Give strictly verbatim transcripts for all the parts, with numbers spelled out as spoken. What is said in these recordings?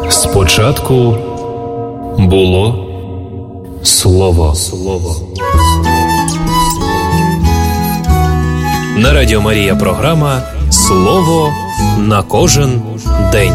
Спочатку було Слово. Слово. На Радіо Марія програма «Слово на кожен день».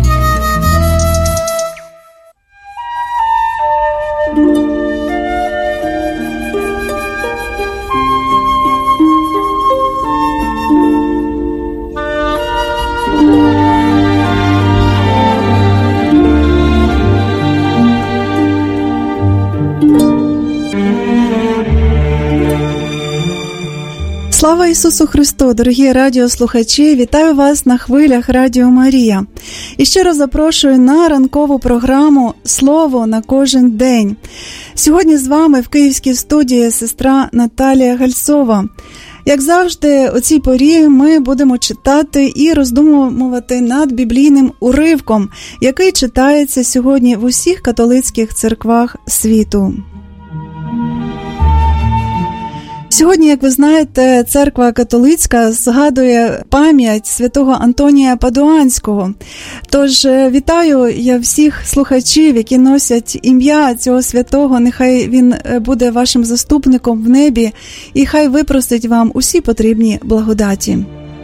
Слава Ісусу Христу, дорогі радіослухачі! Вітаю вас на хвилях Радіо Марія. І щиро запрошую на ранкову програму «Слово на кожен день». Сьогодні з вами в київській студії сестра Наталія Гальцова. Як завжди, у цій порі ми будемо читати і роздумувати над біблійним уривком, який читається сьогодні в усіх католицьких церквах світу. Сьогодні, як ви знаєте, церква католицька згадує пам'ять святого Антонія Падуанського. Тож вітаю я всіх слухачів, які носять ім'я цього святого. Нехай він буде вашим заступником в небі і хай випростить вам усі потрібні благодаті.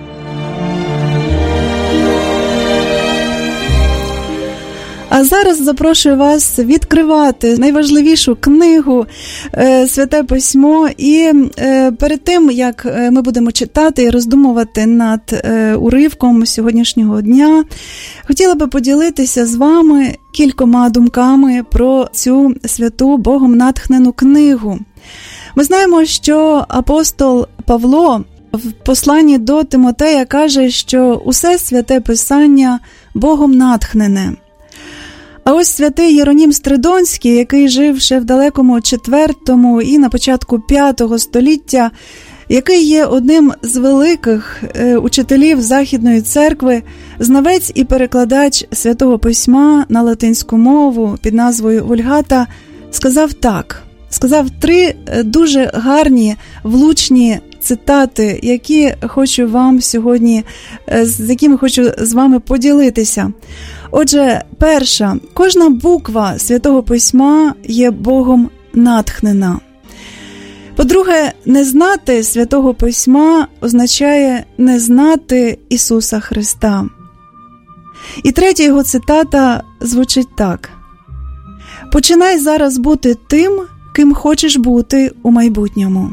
А зараз запрошую вас відкривати найважливішу книгу «Святе Письмо». І перед тим, як ми будемо читати і роздумувати над уривком сьогоднішнього дня, хотіла би поділитися з вами кількома думками про цю святу Богом натхнену книгу. Ми знаємо, що апостол Павло в посланні до Тимотея каже, що усе Святе Писання Богом натхнене. А ось святий Єронім Стридонський, який жив ще в далекому четвертому і на початку п'ятого століття, який є одним з великих е, учителів Західної церкви, знавець і перекладач Святого Письма на латинську мову під назвою Вульгата, сказав так, сказав три дуже гарні, влучні цитати, які хочу вам сьогодні, з якими хочу з вами поділитися. Отже, перша. Кожна буква Святого Письма є Богом натхнена. По-друге, не знати Святого Письма означає не знати Ісуса Христа. І третя його цитата звучить так. «Починай зараз бути тим, ким хочеш бути у майбутньому».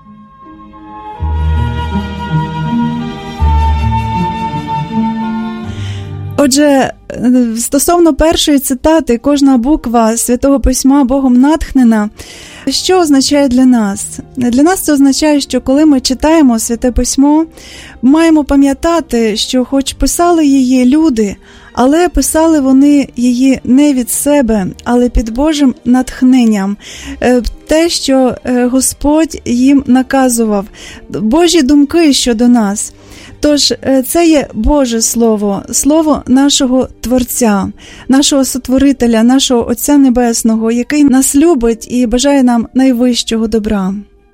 Отже, стосовно першої цитати, кожна буква Святого Письма Богом натхнена, що означає для нас? Для нас це означає, що коли ми читаємо Святе Письмо, маємо пам'ятати, що хоч писали її люди, але писали вони її не від себе, але під Божим натхненням. Те, що Господь їм наказував, Божі думки щодо нас. Тож це є Боже Слово, Слово нашого Творця, нашого Сотворителя, нашого Отця Небесного, який нас любить і бажає нам найвищого добра.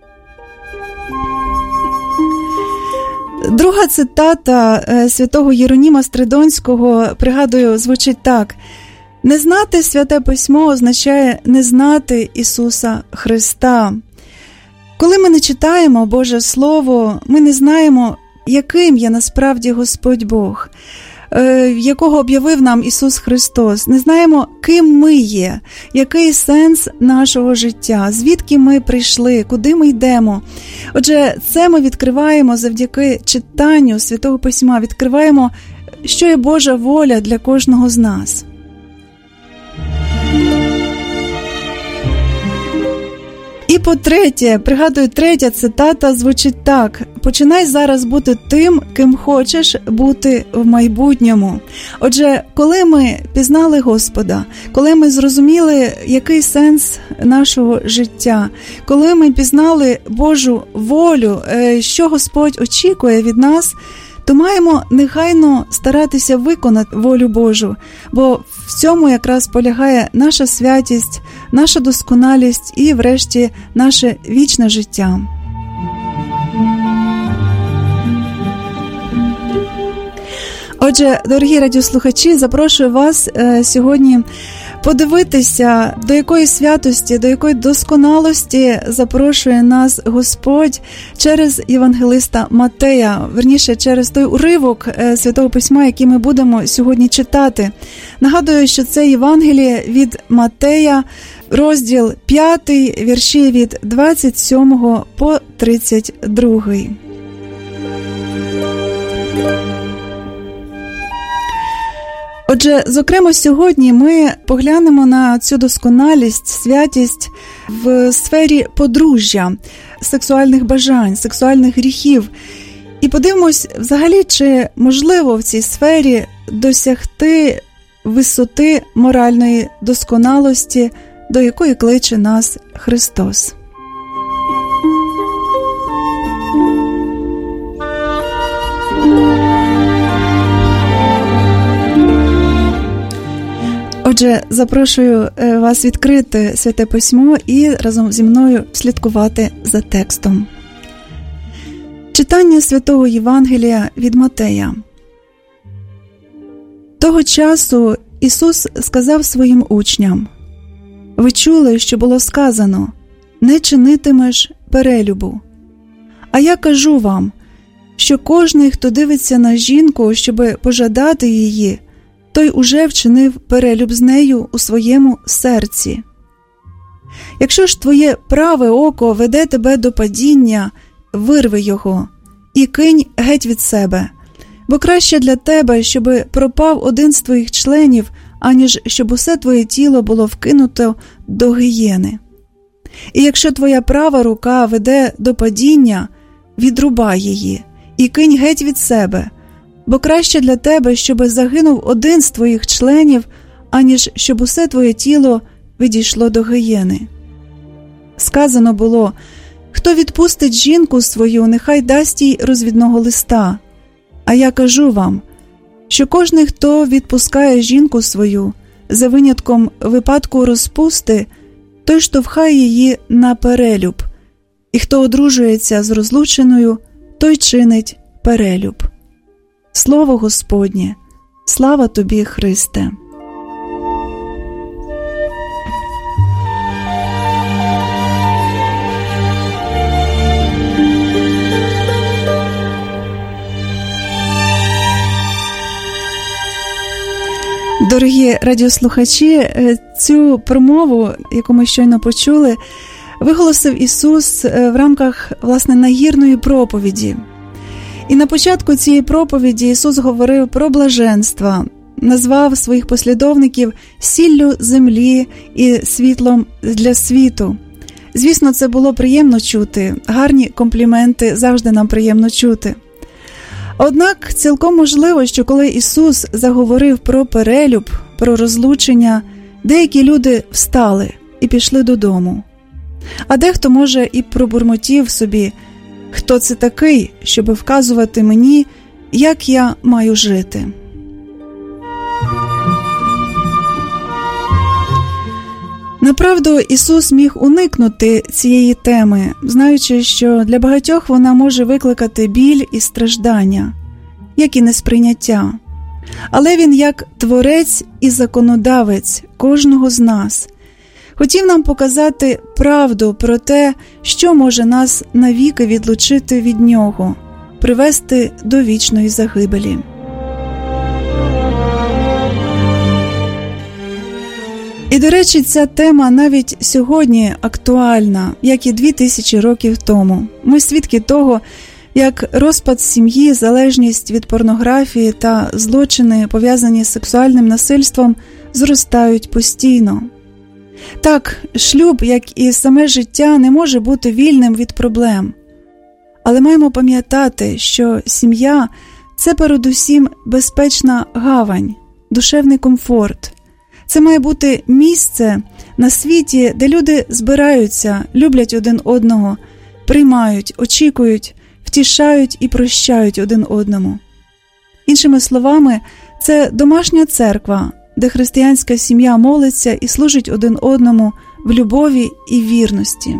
Друга цитата святого Єроніма Стридонського, пригадую, звучить так. «Не знати Святе Письмо означає не знати Ісуса Христа». Коли ми не читаємо Боже Слово, ми не знаємо, яким є насправді Господь Бог, якого об'явив нам Ісус Христос. Не знаємо, ким ми є, який сенс нашого життя, звідки ми прийшли, куди ми йдемо. Отже, це ми відкриваємо завдяки читанню Святого Письма, відкриваємо, що є Божа воля для кожного з нас. І по-третє, пригадую, третя цитата звучить так. «Починай зараз бути тим, ким хочеш бути в майбутньому». Отже, коли ми пізнали Господа, коли ми зрозуміли, який сенс нашого життя, коли ми пізнали Божу волю, що Господь очікує від нас, то маємо негайно старатися виконати волю Божу, бо в цьому якраз полягає наша святість, наша досконалість і, врешті, наше вічне життя. Отже, дорогі радіослухачі, запрошую вас е, сьогодні подивитися, до якої святості, до якої досконалості запрошує нас Господь через євангелиста Матея, верніше, через той уривок е, Святого Письма, який ми будемо сьогодні читати. Нагадую, що це Євангеліє від Матея, розділ п'ятий, вірші від двадцять сьомого по тридцять другий. Отже, зокрема, сьогодні ми поглянемо на цю досконалість, святість в сфері подружжя, сексуальних бажань, сексуальних гріхів. І подивимось, взагалі, чи можливо в цій сфері досягти висоти моральної досконалості, до якої кличе нас Христос. Отже, запрошую вас відкрити Святе Письмо і разом зі мною слідкувати за текстом. Читання Святого Євангелія від Матея. Того часу Ісус сказав своїм учням: «Ви чули, що було сказано: не чинитимеш перелюбу. А я кажу вам, що кожний, хто дивиться на жінку, щоби пожадати її, той уже вчинив перелюб з нею у своєму серці. Якщо ж твоє праве око веде тебе до падіння, вирви його і кинь геть від себе, бо краще для тебе, щоби пропав один з твоїх членів, аніж щоб усе твоє тіло було вкинуто до гієни. І якщо твоя права рука веде до падіння, відрубай її і кинь геть від себе, бо краще для тебе, щоби загинув один з твоїх членів, аніж щоб усе твоє тіло відійшло до гієни. Сказано було: хто відпустить жінку свою, нехай дасть їй розвідного листа. А я кажу вам, що кожний, хто відпускає жінку свою, за винятком випадку розпусти, той штовхає її на перелюб, і хто одружується з розлученою, той чинить перелюб. Слово Господнє! Слава тобі, Христе! Дорогі радіослухачі, цю промову, яку ми щойно почули, виголосив Ісус в рамках, власне, нагірної проповіді. І на початку цієї проповіді Ісус говорив про блаженства, назвав своїх послідовників сіллю землі і світлом для світу. Звісно, це було приємно чути, гарні компліменти завжди нам приємно чути. Однак цілком можливо, що коли Ісус заговорив про перелюб, про розлучення, деякі люди встали і пішли додому. А дехто, може, і пробурмотів собі: хто це такий, щоби вказувати мені, як я маю жити? Направду, Ісус міг уникнути цієї теми, знаючи, що для багатьох вона може викликати біль і страждання, як і несприйняття. Але Він, як Творець і законодавець кожного з нас, хотів нам показати правду про те, що може нас навіки відлучити від Нього, привести до вічної загибелі. І, до речі, ця тема навіть сьогодні актуальна, як і дві тисячі років тому. Ми свідки того, як розпад сім'ї, залежність від порнографії та злочини, пов'язані з сексуальним насильством, зростають постійно. Так, шлюб, як і саме життя, не може бути вільним від проблем. Але маємо пам'ятати, що сім'я – це передусім безпечна гавань, душевний комфорт. Це має бути місце на світі, де люди збираються, люблять один одного, приймають, очікують, втішають і прощають один одному. Іншими словами, це домашня церква, де християнська сім'я молиться і служить один одному в любові і вірності.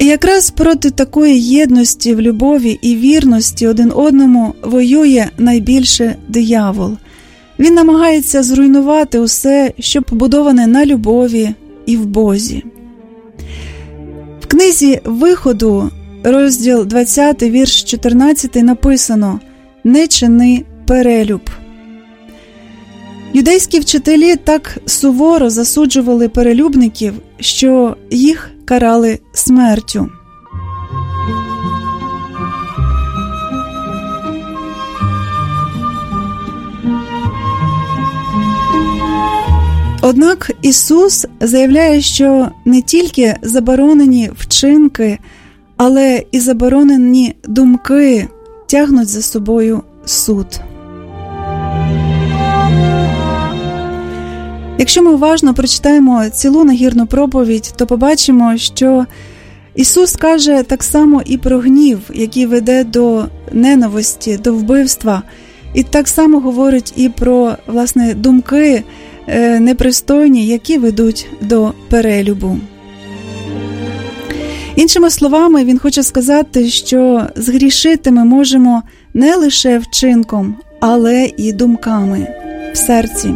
якраз проти такої єдності в любові і вірності один одному воює найбільше диявол. Він намагається зруйнувати усе, що побудоване на любові і в Бозі. В книзі «Виходу», розділ двадцятий, вірш чотирнадцятий, написано «Не чини перелюб». Юдейські вчителі так суворо засуджували перелюбників, що їх карали смертю. Однак Ісус заявляє, що не тільки заборонені вчинки, але і заборонені думки тягнуть за собою суд. Якщо ми уважно прочитаємо цілу нагірну проповідь, то побачимо, що Ісус каже так само і про гнів, який веде до ненависті, до вбивства, і так само говорить і про, власне, думки непристойні, які ведуть до перелюбу. Іншими словами, він хоче сказати, що згрішити ми можемо не лише вчинком, але і думками в серці.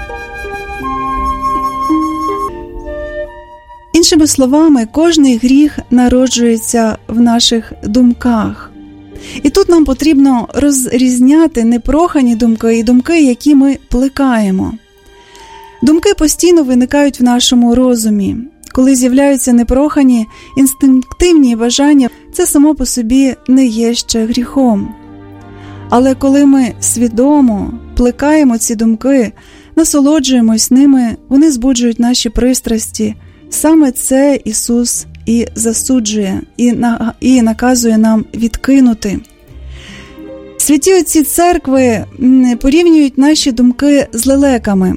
Іншими словами, кожний гріх народжується в наших думках. І тут нам потрібно розрізняти непрохані думки і думки, які ми плекаємо. Думки постійно виникають в нашому розумі. Коли з'являються непрохані, інстинктивні бажання, це само по собі не є ще гріхом. Але коли ми свідомо плекаємо ці думки, насолоджуємось ними, вони збуджують наші пристрасті. Саме це Ісус і засуджує, і, на, і наказує нам відкинути. Святі отці церкви порівнюють наші думки з лелеками.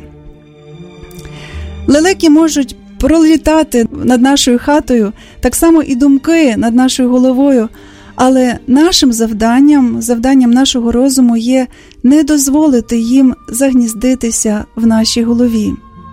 Лелеки можуть пролітати над нашою хатою, так само і думки над нашою головою, але нашим завданням, завданням нашого розуму є не дозволити їм загніздитися в нашій голові.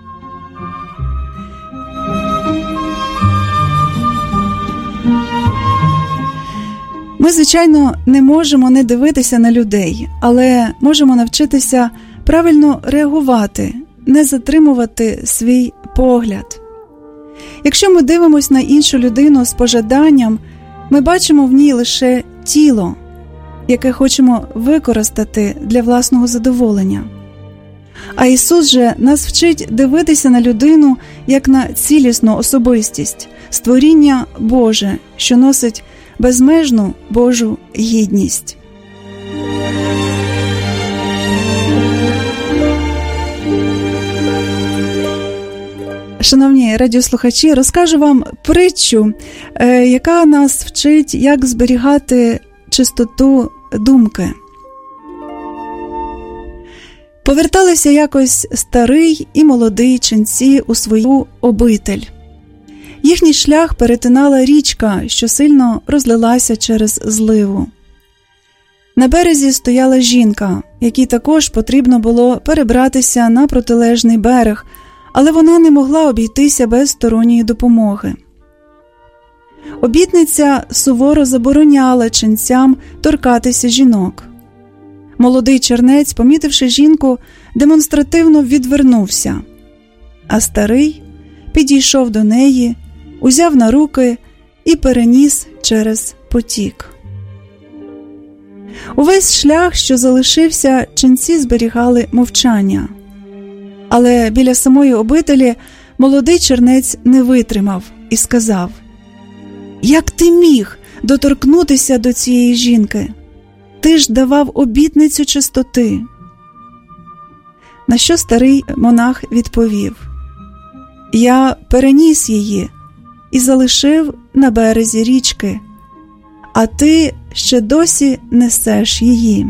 Ми, звичайно, не можемо не дивитися на людей, але можемо навчитися правильно реагувати, не затримувати свій погляд. Якщо ми дивимося на іншу людину з пожаданням, ми бачимо в ній лише тіло, яке хочемо використати для власного задоволення. А Ісус же нас вчить дивитися на людину як на цілісну особистість, створіння Боже, що носить безмежну Божу гідність. Шановні радіослухачі, розкажу вам притчу, яка нас вчить, як зберігати чистоту думки. Поверталися якось старий і молодий ченці у свою обитель. Їхній шлях перетинала річка, що сильно розлилася через зливу. На березі стояла жінка, якій також потрібно було перебратися на протилежний берег, але вона не могла обійтися без сторонньої допомоги. Обітниця суворо забороняла ченцям торкатися жінок. Молодий чернець, помітивши жінку, демонстративно відвернувся, а старий підійшов до неї, узяв на руки і переніс через потік. Увесь шлях, що залишився, ченці зберігали мовчання. Але біля самої обителі молодий чернець не витримав і сказав: «Як ти міг доторкнутися до цієї жінки? Ти ж давав обітницю чистоти». На що старий монах відповів: «Я переніс її і залишив на березі річки, а ти ще досі несеш її».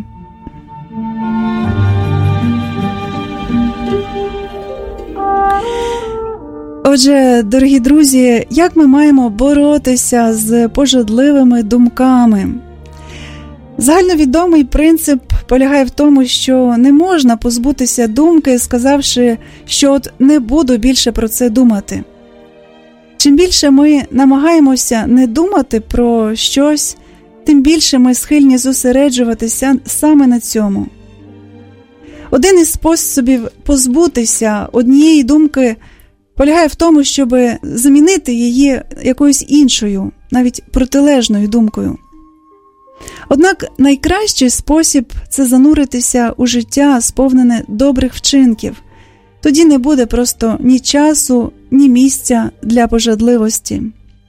Отже, дорогі друзі, як ми маємо боротися з пожадливими думками? Загальновідомий принцип полягає в тому, що не можна позбутися думки, сказавши, що от не буду більше про це думати. Чим більше ми намагаємося не думати про щось, тим більше ми схильні зосереджуватися саме на цьому. Один із способів позбутися однієї думки полягає в тому, щоб замінити її якоюсь іншою, навіть протилежною думкою. Однак найкращий спосіб – це зануритися у життя, сповнене добрих вчинків. Тоді не буде просто ні часу, ні місця для пожадливості.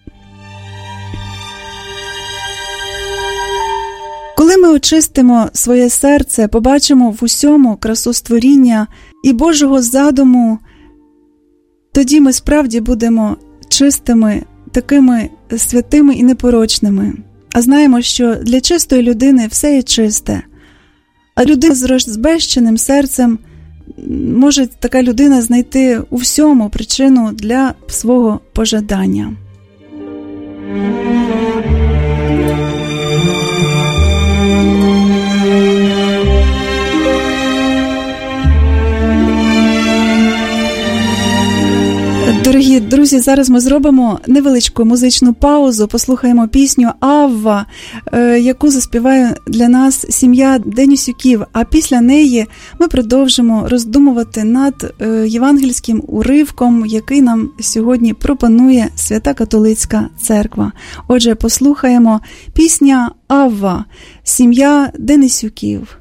Коли ми очистимо своє серце, побачимо в усьому красу створіння і Божого задуму, тоді ми справді будемо чистими, такими святими і непорочними. А знаємо, що для чистої людини все є чисте. А людина з розбещеним серцем, може така людина знайти у всьому причину для свого пожадання. Дорогі друзі, зараз ми зробимо невеличку музичну паузу, послухаємо пісню «Авва», яку заспіває для нас сім'я Денисюків, а після неї ми продовжимо роздумувати над євангельським уривком, який нам сьогодні пропонує Свята Католицька Церква. Отже, послухаємо пісня «Авва», сім'я Денисюків.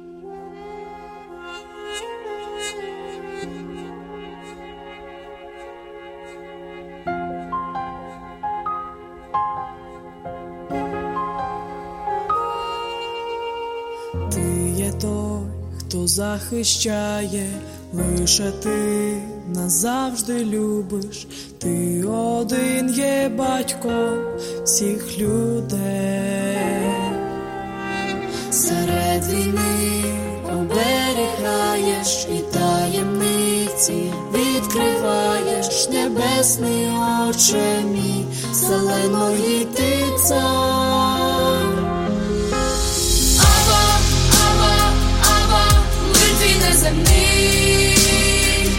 Хто захищає, лише ти назавжди любиш, ти один є батько всіх людей. Серед війни оберігаєш і таємниці відкриваєш, небесний Отче мій, вселеної ти цар. Неземний,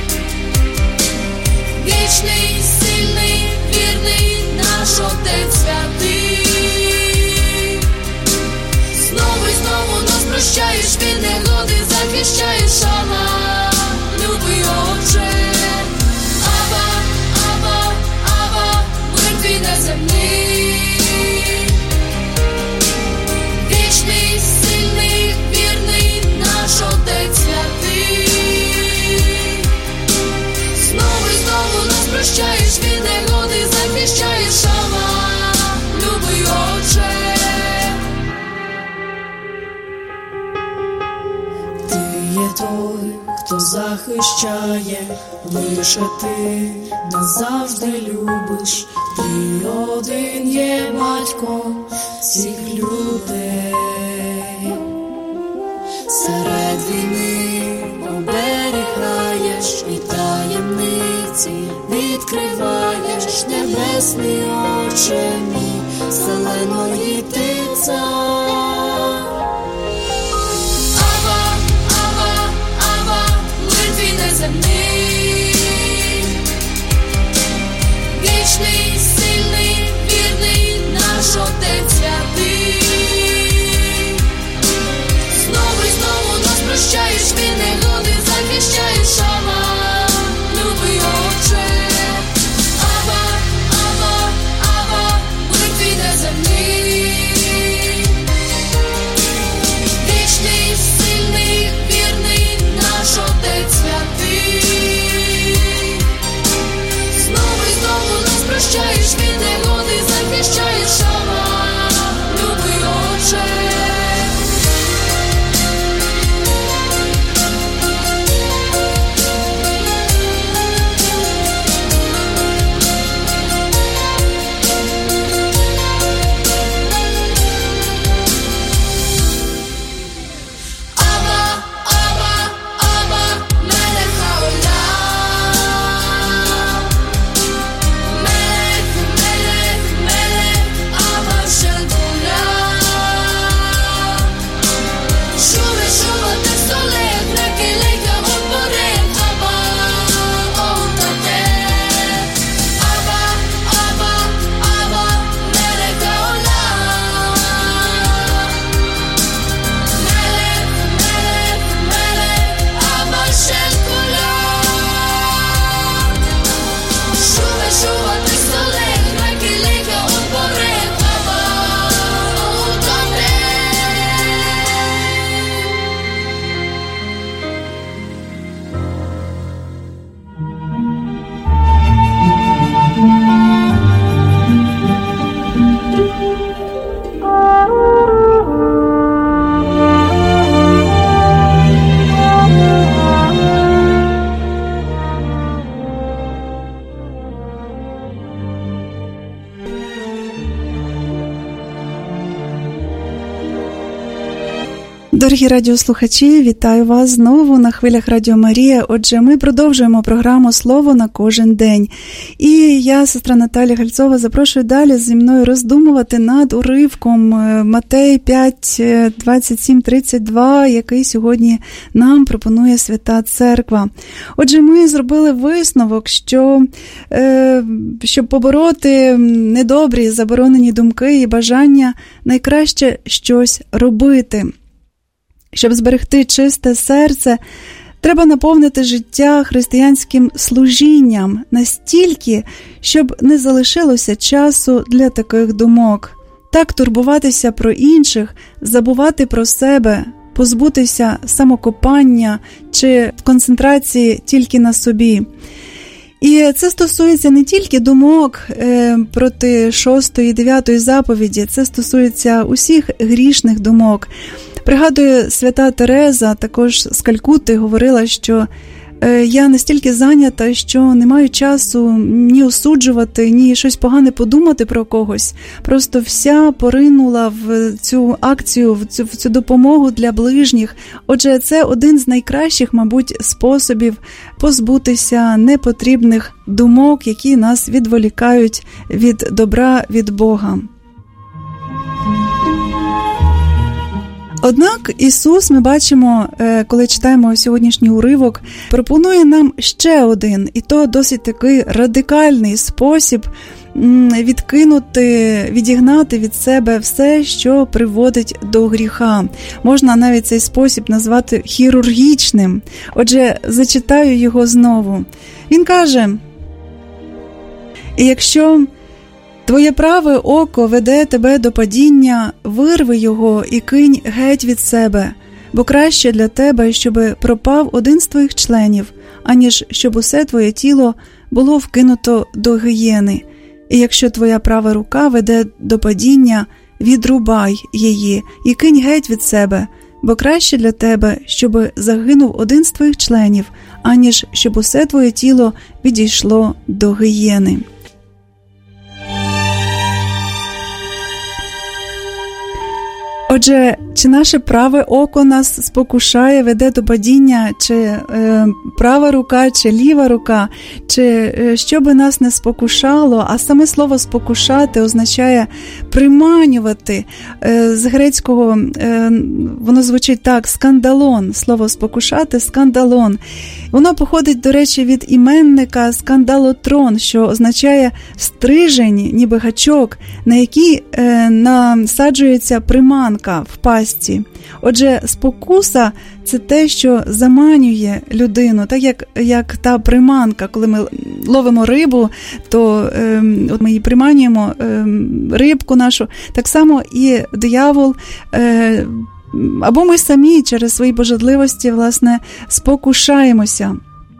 вічний, сильний, вірний, наш Отець святий. Знову й знову нас прощаєш, від негоди захищаєш, Ава, любий Отче. Ава, Ава, Ава, мир твій неземний. Вічний, сильний, вірний, наш Отець святий. Прощаєш, від негоди захищаєш, Ава, любий Отче. Ти є той, хто захищає, лише ти назавжди любиш, ти один є батьком всіх людей. Серед війни оберігаєш і таємниці відкриваєш, небесний Отче мій, вселеної ти цар. Ава, Ава, Ава, мир твій неземний. Вічний, сильний, вірний, наш Отець святий. Знову й знову нас прощаєш, від негоди захищаєш, Ава, любий Отче. Ава, Ава, Ава, мир твій неземний. Дорогі радіослухачі, вітаю вас знову на хвилях Радіо Марія. Отже, ми продовжуємо програму «Слово на кожен день». І я, сестра Наталія Гальцова, запрошую далі зі мною роздумувати над уривком Матей п'ять, двадцять сім, тридцять два, який сьогодні нам пропонує Свята Церква. Отже, ми зробили висновок, що е, щоб побороти недобрі, заборонені думки і бажання, найкраще щось робити. Щоб зберегти чисте серце, треба наповнити життя християнським служінням настільки, щоб не залишилося часу для таких думок. Так турбуватися про інших, забувати про себе, позбутися самокопання чи концентрації тільки на собі. І це стосується не тільки думок е, проти шостої і дев'ятої заповіді, це стосується усіх грішних думок. Пригадую, свята Тереза, також з Калькутти, говорила, що е, я настільки зайнята, що не маю часу ні осуджувати, ні щось погане подумати про когось. Просто вся поринула в цю акцію, в цю, в цю допомогу для ближніх. Отже, це один з найкращих, мабуть, способів позбутися непотрібних думок, які нас відволікають від добра, від Бога. Однак Ісус, ми бачимо, коли читаємо сьогоднішній уривок, пропонує нам ще один, і то досить такий радикальний спосіб відкинути, відігнати від себе все, що приводить до гріха. Можна навіть цей спосіб назвати хірургічним. Отже, зачитаю його знову. Він каже: «І якщо твоє праве око веде тебе до падіння, вирви його і кинь геть від себе, бо краще для тебе, щоби пропав один з твоїх членів, аніж щоб усе твоє тіло було вкинуто до гієни. І якщо твоя права рука веде до падіння, відрубай її і кинь геть від себе, бо краще для тебе, щоби загинув один з твоїх членів, аніж щоб усе твоє тіло відійшло до гієни». Отже, чи наше праве око нас спокушає, веде до падіння, чи е, права рука, чи ліва рука, чи е, що би нас не спокушало, а саме слово «спокушати» означає приманювати. Е, з грецького е, воно звучить так: скандалон, слово «спокушати» – скандалон. Воно походить, до речі, від іменника скандалотрон, що означає стрижень, ніби гачок, на який е, насаджується приманка в пастці. Отже, спокуса – це те, що заманює людину, так як, як та приманка. Коли ми ловимо рибу, то е, от ми її приманюємо, е, рибку нашу. Так само і диявол е, або ми самі через свої пожадливості, власне, спокушаємося.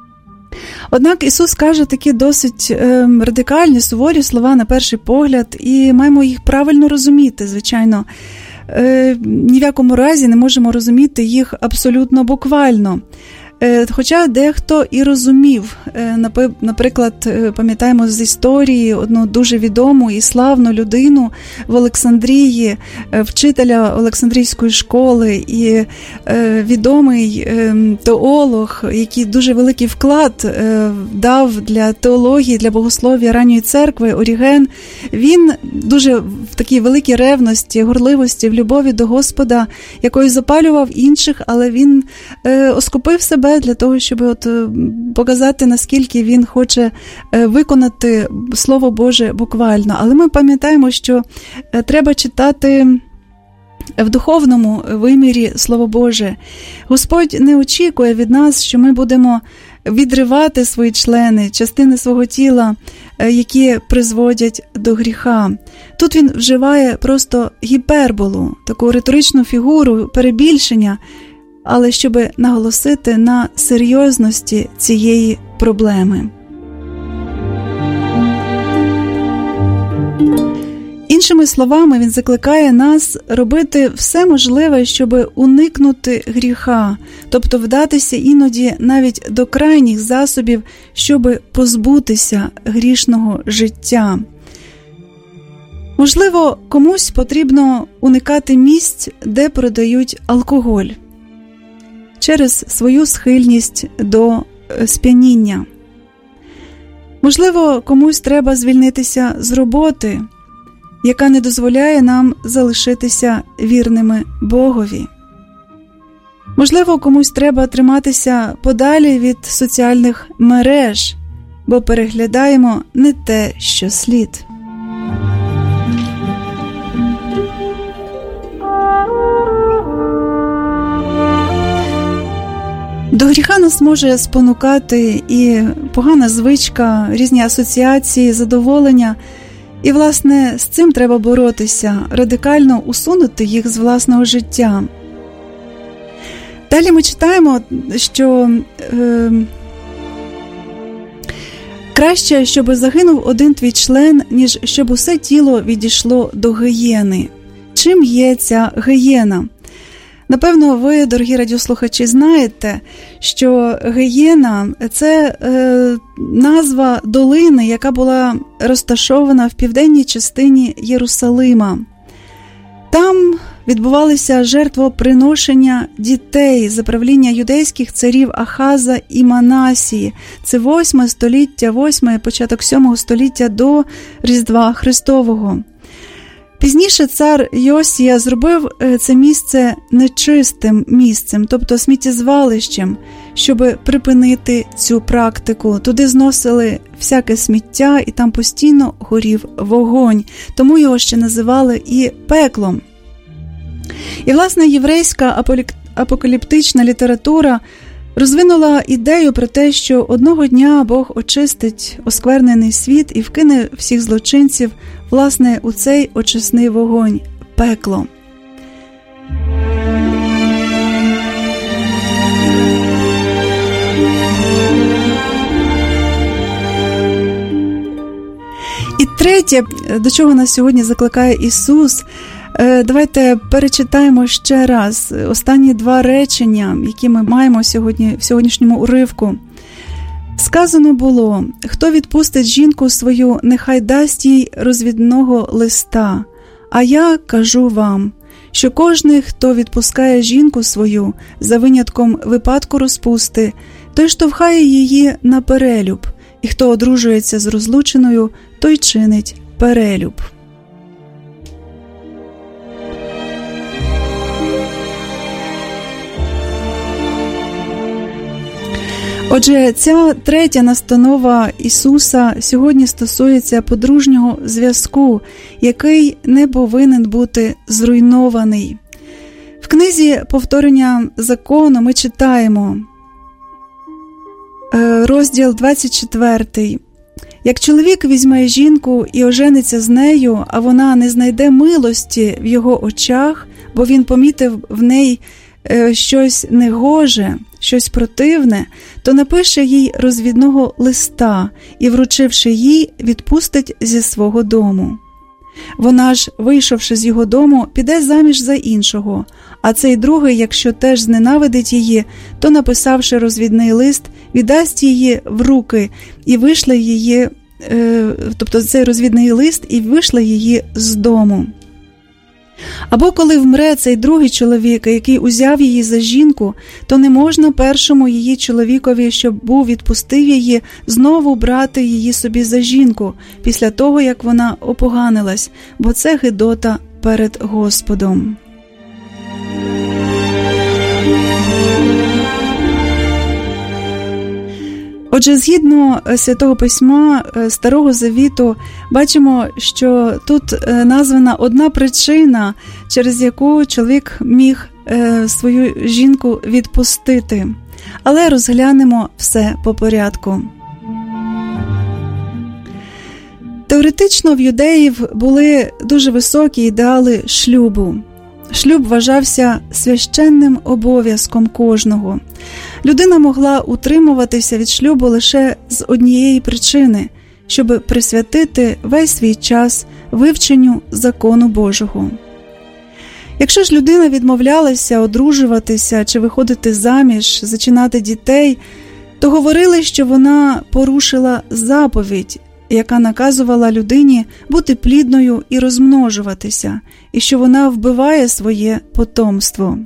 Однак Ісус каже такі досить е, радикальні, суворі слова на перший погляд, і маємо їх правильно розуміти, звичайно. Е, ні в якому разі не можемо розуміти їх абсолютно буквально. Хоча дехто і розумів. Наприклад, пам'ятаємо з історії одну дуже відому і славну людину в Олександрії, вчителя Олександрійської школи і відомий теолог, який дуже великий вклад дав для теології, для богослов'я ранньої церкви, Оріген. Він дуже в такій великій ревності, горливості, в любові до Господа, якою запалював інших, але він оскупив себе для того, щоб от показати, наскільки він хоче виконати Слово Боже буквально. Але ми пам'ятаємо, що треба читати в духовному вимірі Слово Боже. Господь не очікує від нас, що ми будемо відривати свої члени, частини свого тіла, які призводять до гріха. Тут він вживає просто гіперболу, таку риторичну фігуру, перебільшення, але щоб наголосити на серйозності цієї проблеми. Іншими словами, він закликає нас робити все можливе, щоб уникнути гріха, тобто вдатися іноді навіть до крайніх засобів, щоб позбутися грішного життя. Можливо, комусь потрібно уникати місць, де продають алкоголь, через свою схильність до сп'яніння. Можливо, комусь треба звільнитися з роботи, яка не дозволяє нам залишитися вірними Богові. Можливо, комусь треба триматися подалі від соціальних мереж, бо переглядаємо не те, що слід. До гріха нас може спонукати і погана звичка, різні асоціації, задоволення. І, власне, з цим треба боротися, радикально усунути їх з власного життя. Далі ми читаємо, що е, краще, щоб загинув один твій член, ніж щоб усе тіло відійшло до гієни. Чим є ця гієна? Напевно, ви, дорогі радіослухачі, знаєте, що гієна – це е, назва долини, яка була розташована в південній частині Єрусалима. Там відбувалися жертвоприношення дітей за правління юдейських царів Ахаза і Манасії. Це восьме століття, восьме, початок сьомого століття до Різдва Христового. Пізніше цар Йосія зробив це місце нечистим місцем, тобто сміттєзвалищем, щоб припинити цю практику. Туди зносили всяке сміття, і там постійно горів вогонь, тому його ще називали і пеклом. І, власне, єврейська апокаліптична література розвинула ідею про те, що одного дня Бог очистить осквернений світ і вкине всіх злочинців, власне, у цей очисний вогонь – пекло. І третє, до чого нас сьогодні закликає Ісус, давайте перечитаємо ще раз останні два речення, які ми маємо сьогодні в сьогоднішньому уривку. Сказано було: хто відпустить жінку свою, нехай дасть їй розвідного листа. А я кажу вам, що кожний, хто відпускає жінку свою за винятком випадку розпусти, той штовхає її на перелюб, і хто одружується з розлученою, той чинить перелюб. Отже, ця третя настанова Ісуса сьогодні стосується подружнього зв'язку, який не повинен бути зруйнований. В книзі «Повторення закону» ми читаємо, розділ двадцять четвертий. «Як чоловік візьме жінку і ожениться з нею, а вона не знайде милості в його очах, бо він помітив в неї щось негоже, щось противне, то напише їй розвідного листа і, вручивши їй, відпустить зі свого дому. Вона ж, вийшовши з його дому, піде заміж за іншого, а цей другий, якщо теж зненавидить її, то, написавши розвідний лист, віддасть її в руки і вишле її, е, тобто цей розвідний лист, і вишле її з дому. Або коли вмре цей другий чоловік, який узяв її за жінку, то не можна першому її чоловікові, щоб був відпустив її, знову брати її собі за жінку, після того, як вона опоганилась, бо це гидота перед Господом. Отже, згідно Святого Письма Старого Завіту, бачимо, що тут названа одна причина, через яку чоловік міг свою жінку відпустити. Але розглянемо все по порядку. Теоретично в юдеїв були дуже високі ідеали шлюбу. Шлюб вважався священним обов'язком кожного. Людина могла утримуватися від шлюбу лише з однієї причини – щоб присвятити весь свій час вивченню закону Божого. Якщо ж людина відмовлялася одружуватися чи виходити заміж, зачинати дітей, то говорили, що вона порушила заповідь, яка наказувала людині бути плідною і розмножуватися, і що вона вбиває своє потомство.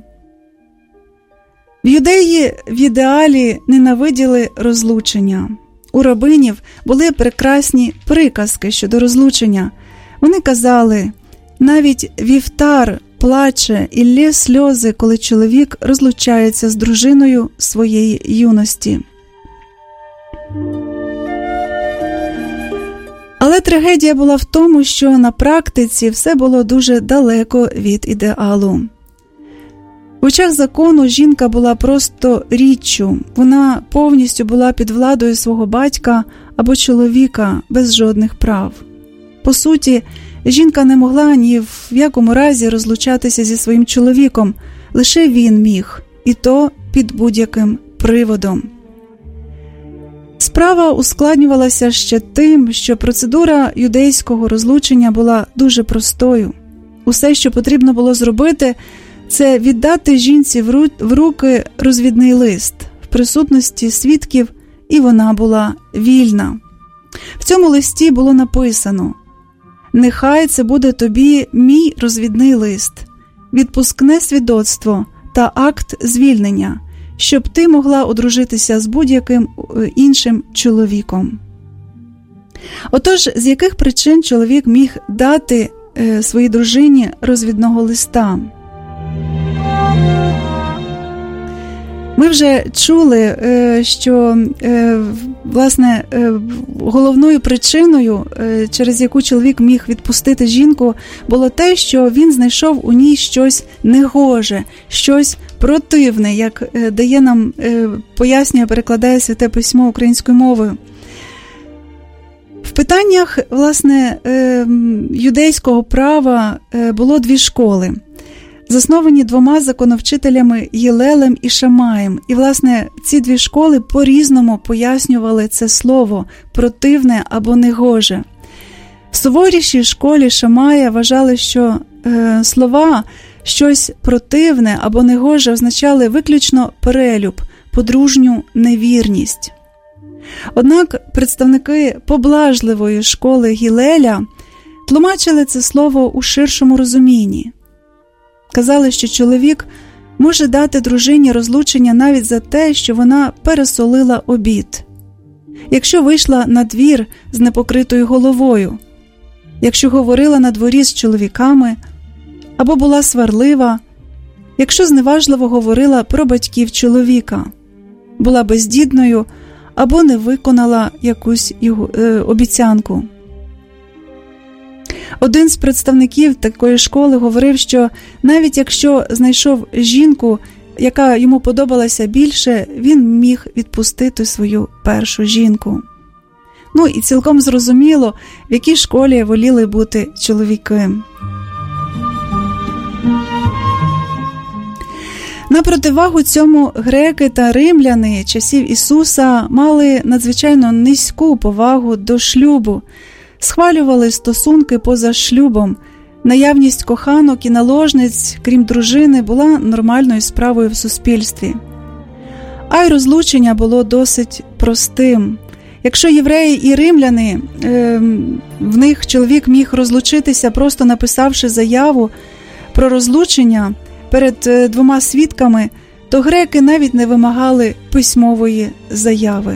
В юдеї в ідеалі ненавиділи розлучення. У рабинів були прекрасні приказки щодо розлучення. Вони казали, навіть вівтар плаче і лє сльози, коли чоловік розлучається з дружиною своєї юності. Але трагедія була в тому, що на практиці все було дуже далеко від ідеалу. В очах закону жінка була просто річчю, вона повністю була під владою свого батька або чоловіка без жодних прав. По суті, жінка не могла ні в якому разі розлучатися зі своїм чоловіком, лише він міг, і то під будь-яким приводом. Справа ускладнювалася ще тим, що процедура юдейського розлучення була дуже простою. Усе, що потрібно було зробити, це віддати жінці в руки розвідний лист в присутності свідків, і вона була вільна. В цьому листі було написано: «Нехай це буде тобі мій розвідний лист, відпускне свідоцтво та акт звільнення, щоб ти могла одружитися з будь-яким іншим чоловіком». Отож, з яких причин чоловік міг дати е, своїй дружині розвідного листа? Ми вже чули, що, власне, головною причиною, через яку чоловік міг відпустити жінку, було те, що він знайшов у ній щось негоже, щось противне, як дає нам, пояснює, перекладає Святе Письмо українською мовою. В питаннях, власне, юдейського права було дві школи, засновані двома законовчителями Гілелем і Шамаєм. І, власне, ці дві школи по-різному пояснювали це слово «противне» або «негоже». В суворішій школі Шамая вважали, що е, слова «щось противне» або «негоже» означали виключно перелюб, подружню невірність. Однак представники поблажливої школи Гілеля тлумачили це слово у ширшому розумінні. Казали, що чоловік може дати дружині розлучення навіть за те, що вона пересолила обід, якщо вийшла на двір з непокритою головою, якщо говорила на дворі з чоловіками, або була сварлива, якщо зневажливо говорила про батьків чоловіка, була бездітною або не виконала якусь його, е, обіцянку. Один з представників такої школи говорив, що навіть якщо знайшов жінку, яка йому подобалася більше, він міг відпустити свою першу жінку. Ну і цілком зрозуміло, в якій школі воліли бути чоловіки. На противагу цьому греки та римляни часів Ісуса мали надзвичайно низьку повагу до шлюбу, схвалювали стосунки поза шлюбом. Наявність коханок і наложниць, крім дружини, була нормальною справою в суспільстві. А й розлучення було досить простим. Якщо євреї і римляни, е, в них чоловік міг розлучитися, просто написавши заяву про розлучення перед двома свідками, то греки навіть не вимагали письмової заяви.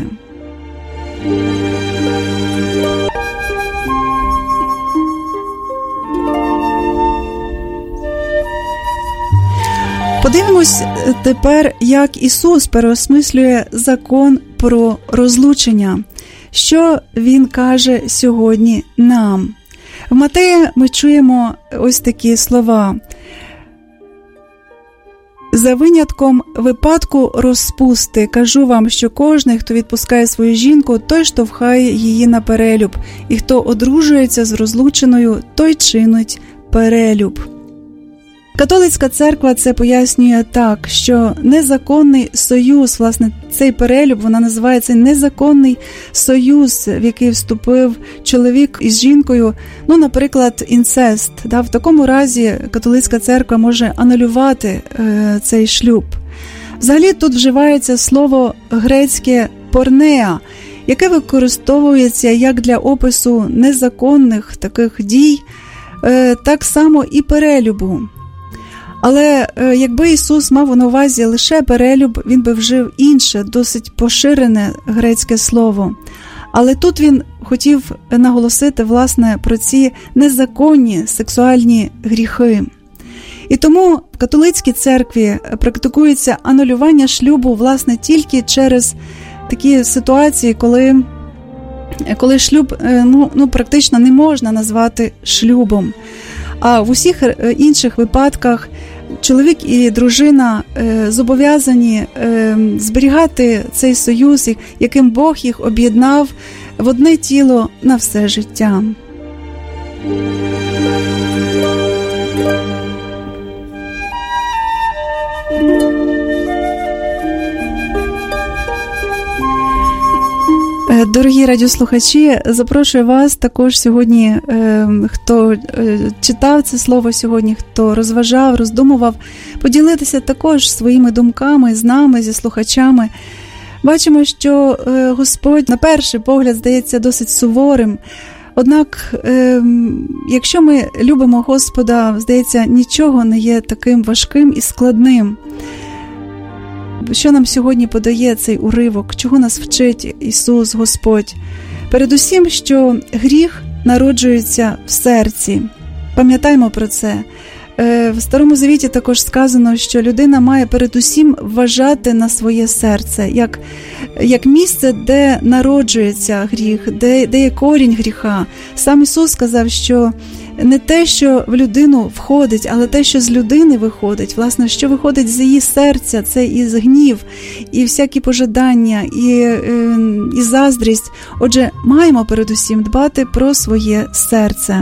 Подивимось тепер, як Ісус переосмислює закон про розлучення. Що Він каже сьогодні нам? В Матея ми чуємо ось такі слова. За винятком випадку розпусти, кажу вам, що кожний, хто відпускає свою жінку, той штовхає її на перелюб, і хто одружується з розлученою, той чинить перелюб. Католицька церква це пояснює так, що незаконний союз, власне, цей перелюб, вона називається незаконний союз, в який вступив чоловік із жінкою, ну, наприклад, інцест. Да? В такому разі католицька церква може анулювати е, цей шлюб. Взагалі тут вживається слово грецьке «порнеа», яке використовується як для опису незаконних таких дій, е, так само і перелюбу. Але е, якби Ісус мав на увазі лише перелюб, він би вжив інше, досить поширене грецьке слово. Але тут він хотів наголосити, власне, про ці незаконні сексуальні гріхи. І тому в католицькій церкві практикується анулювання шлюбу, власне, тільки через такі ситуації, коли, коли шлюб ну, ну, практично не можна назвати шлюбом. А в усіх інших випадках чоловік і дружина е, зобов'язані е, зберігати цей союз, яким Бог їх об'єднав в одне тіло на все життя. Дорогі радіослухачі, запрошую вас також сьогодні, хто читав це слово сьогодні, хто розважав, роздумував, поділитися також своїми думками з нами, зі слухачами. Бачимо, що Господь на перший погляд здається досить суворим, однак, якщо ми любимо Господа, здається, нічого не є таким важким і складним. Що нам сьогодні подає цей уривок? Чого нас вчить Ісус, Господь? Передусім, що гріх народжується в серці. Пам'ятаймо про це. В Старому Завіті також сказано, що людина має передусім вважати на своє серце, як, як місце, де народжується гріх, де, де є корінь гріха. Сам Ісус сказав, що не те, що в людину входить, але те, що з людини виходить. Власне, що виходить з її серця, це і гнів, і всякі пожадання, і, і заздрість. Отже, маємо передусім дбати про своє серце.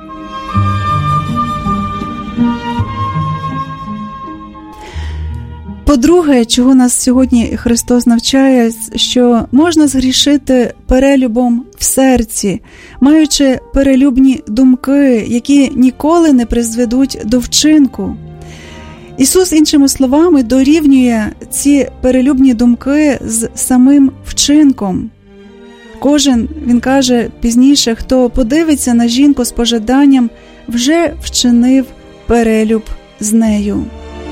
По-друге, чого нас сьогодні Христос навчає, що можна згрішити перелюбом в серці, маючи перелюбні думки, які ніколи не призведуть до вчинку. Ісус, іншими словами, дорівнює ці перелюбні думки з самим вчинком. Кожен, він каже пізніше, хто подивиться на жінку з пожаданням, вже вчинив перелюб з нею.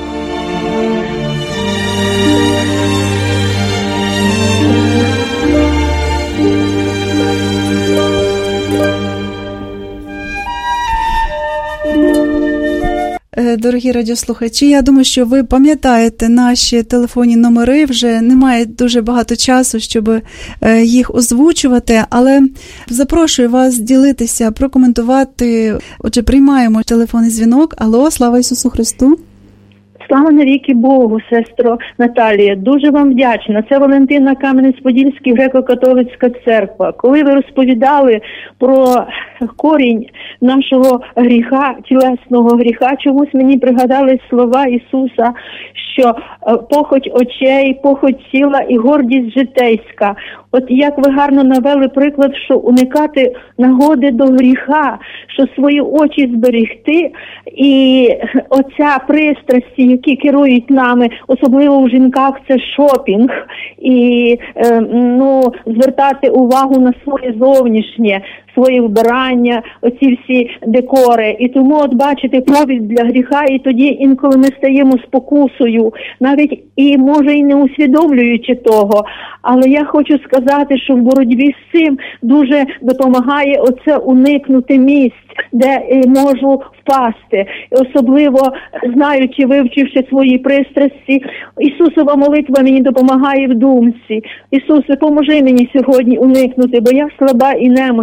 Дорогі радіослухачі, я думаю, що ви пам'ятаєте наші телефонні номери, вже немає дуже багато часу, щоб їх озвучувати, але запрошую вас ділитися, прокоментувати. Отже, приймаємо телефонний дзвінок. Алло, слава Ісусу Христу! Слава навіки Богу, сестро Наталія. Дуже вам вдячна. Це Валентина, Кам'янець-Подільський, греко-католицька церква. Коли ви розповідали про корінь нашого гріха, тілесного гріха, чомусь мені пригадались слова Ісуса, що похоть очей, похоть тіла і гордість житейська. От як ви гарно навели приклад, що уникати нагоди до гріха, що свої очі зберегти, і оця пристрасті, які керують нами, особливо у жінках, це шопінг, і е, ну, звертати увагу на своє зовнішнє, своє вбирання, оці всі декори. І тому, от бачите, повід для гріха, і тоді інколи ми стаємо спокусою, навіть і, може, і не усвідомлюючи того. Але я хочу сказати, що в боротьбі з цим дуже допомагає оце уникнути місць, де можу впасти. Особливо, знаючи, вивчивши свої пристрасті, Ісусова молитва мені допомагає в думці. Ісусе, поможи мені сьогодні уникнути, бо я слаба і немощна.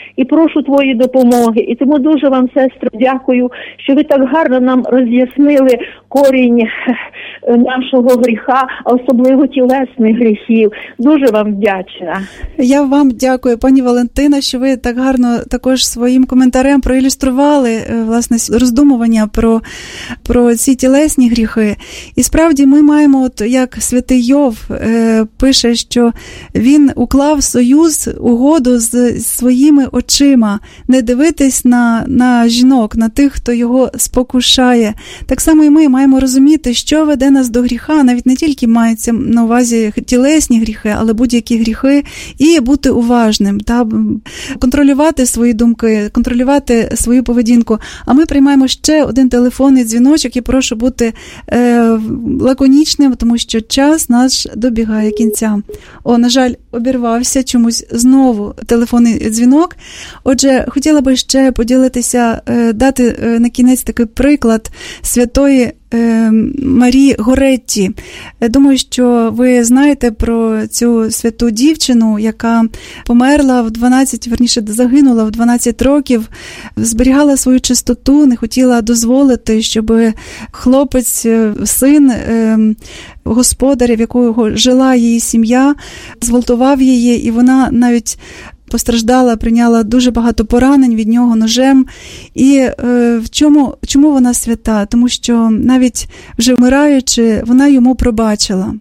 і прошу твої допомоги. І тому дуже вам, сестро, дякую, що ви так гарно нам роз'яснили корінь нашого гріха, а особливо тілесних гріхів. Дуже вам вдячна. Я вам дякую, пані Валентина, що ви так гарно також своїм коментарем проілюстрували, власне, роздумування про, про ці тілесні гріхи. І справді ми маємо, от як святий Йов е, пише, що він уклав союз, угоду з своїми очима, не дивитись на, на жінок, на тих, хто його спокушає. Так само і ми маємо розуміти, що веде нас до гріха, навіть не тільки мається на увазі тілесні гріхи, але будь-які гріхи, і бути уважним, та контролювати свої думки, контролювати свою поведінку. А ми приймаємо ще один телефонний дзвіночок і прошу бути е, лаконічним, тому що час наш добігає кінця. О, на жаль, обірвався чомусь знову телефонний дзвінок. Отже, хотіла би ще поділитися, е, дати е, на кінець такий приклад святої Марії Горетті. Думаю, що ви знаєте про цю святу дівчину, яка померла в дванадцять, верніше загинула в дванадцять років, зберігала свою чистоту, не хотіла дозволити, щоб хлопець, син господаря, в якого жила її сім'я, зґвалтував її, і вона навіть постраждала, прийняла дуже багато поранень від нього ножем. І е, в чому, чому вона свята? Тому що навіть вже вмираючи, вона йому пробачила.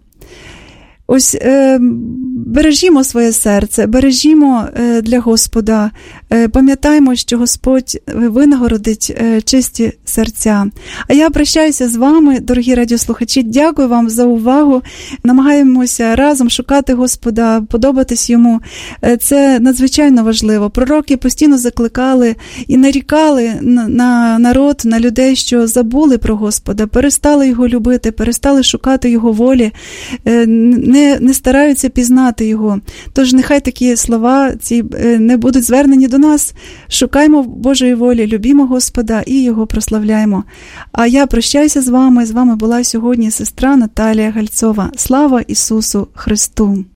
Ось е, бережімо своє серце, бережімо е, для Господа, е, пам'ятаємо, що Господь винагородить е, чисті серця. А я прощаюся з вами, дорогі радіослухачі, дякую вам за увагу, намагаємося разом шукати Господа, подобатись Йому. Е, це надзвичайно важливо. Пророки постійно закликали і нарікали на, на народ, на людей, що забули про Господа, перестали Його любити, перестали шукати Його волі, е, не Не, не стараються пізнати Його. Тож нехай такі слова ці не будуть звернені до нас. Шукаймо Божої волі, любімо Господа і Його прославляємо. А я прощаюся з вами. З вами була сьогодні сестра Наталія Гальцова. Слава Ісусу Христу!